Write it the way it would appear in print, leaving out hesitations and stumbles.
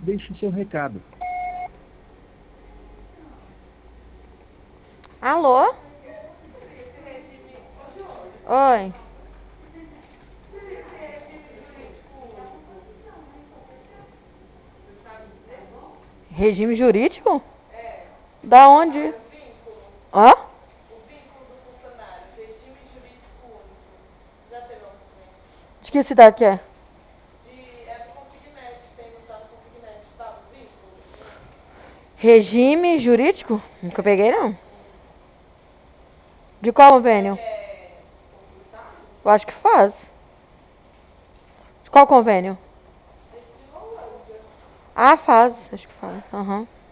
Deixe seu recado. Alô? Oi. Regime jurídico? Da onde? Hã? De que cidade que é? Regime jurídico? Nunca peguei, não. De qual convênio? Eu acho que faz. De qual convênio? Ah, faz. Acho que faz. Aham.